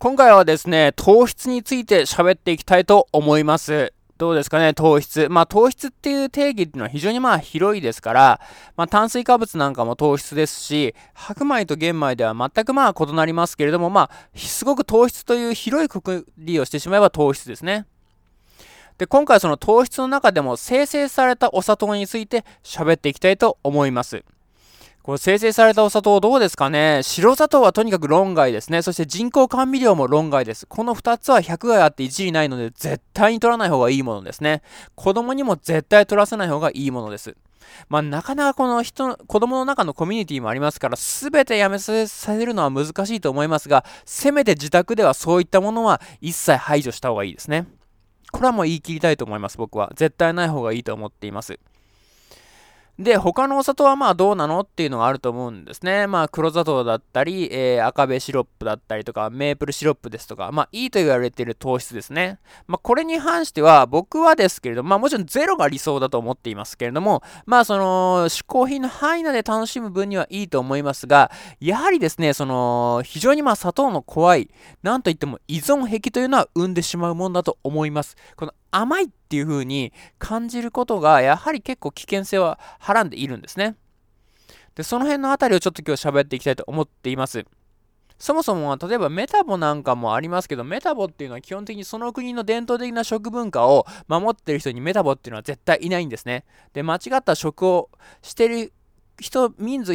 今回はですね、糖質について喋っていきたいと思います。どうですかね、糖質。糖質っていう定義っていうのは非常に広いですから、炭水化物なんかも糖質ですし、白米と玄米では全く異なりますけれども、すごく糖質という広いくくりをしてしまえば糖質ですね。で、今回はその糖質の中でも生成されたお砂糖について喋っていきたいと思います。これ生成されたお砂糖どうですかね。白砂糖はとにかく論外ですね。そして人工甘味料も論外です。この2つは100害あって1理ないので絶対に取らない方がいいものですね。子供にも絶対取らせない方がいいものです。なかなかこの子供の中のコミュニティもありますから、全てやめさせるのは難しいと思いますが、せめて自宅ではそういったものは一切排除した方がいいですね。これはもう言い切りたいと思います、僕は。絶対ない方がいいと思っています。で、他のお砂糖はどうなのっていうのがあると思うんですね。黒砂糖だったり、赤べシロップだったりとか、メープルシロップですとか、いいと言われている糖質ですね。これに関しては、僕はですけれども、もちろんゼロが理想だと思っていますけれども、嗜好品の範囲内で楽しむ分にはいいと思いますが、やはりですね、非常に砂糖の怖い、なんといっても依存癖というのは生んでしまうものだと思います。この甘いっていう風に感じることがやはり結構危険性ははらんでいるんですね。で、その辺のあたりをちょっと今日喋っていきたいと思っています。そもそも例えばメタボなんかもありますけど、メタボっていうのは基本的にその国の伝統的な食文化を守ってる人にメタボっていうのは絶対いないんですね。で、間違った食をしてる人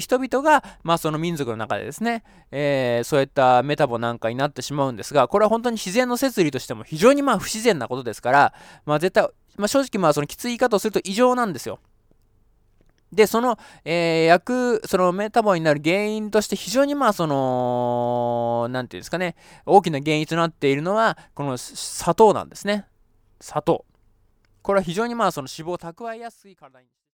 々が、その民族の中でですね、そういったメタボなんかになってしまうんですが、これは本当に自然の摂理としても非常に不自然なことですから、絶対、正直そのきつい言い方をすると異常なんですよ。で、そのメタボになる原因として非常になんていうんですかね、大きな原因となっているのは、この砂糖なんですね。砂糖。これは非常にその脂肪を蓄えやすい体に